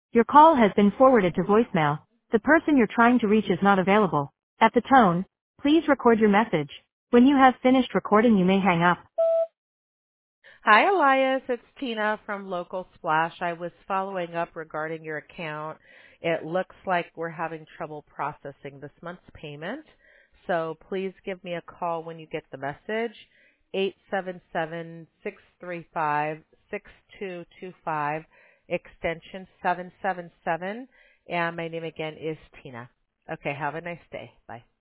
Your call has been forwarded to voicemail. The person you're trying to reach is not available. At the tone, please record your message. When you have finished recording, you may hang up. Hi, Elias. It's Tina from Local Splash. I was following up regarding your account. It looks like we're having trouble processing this month's payment. So please give me a call when you get the message. 877-635-6225, extension 777. And my name again is Tina. Okay, have a nice day. Bye.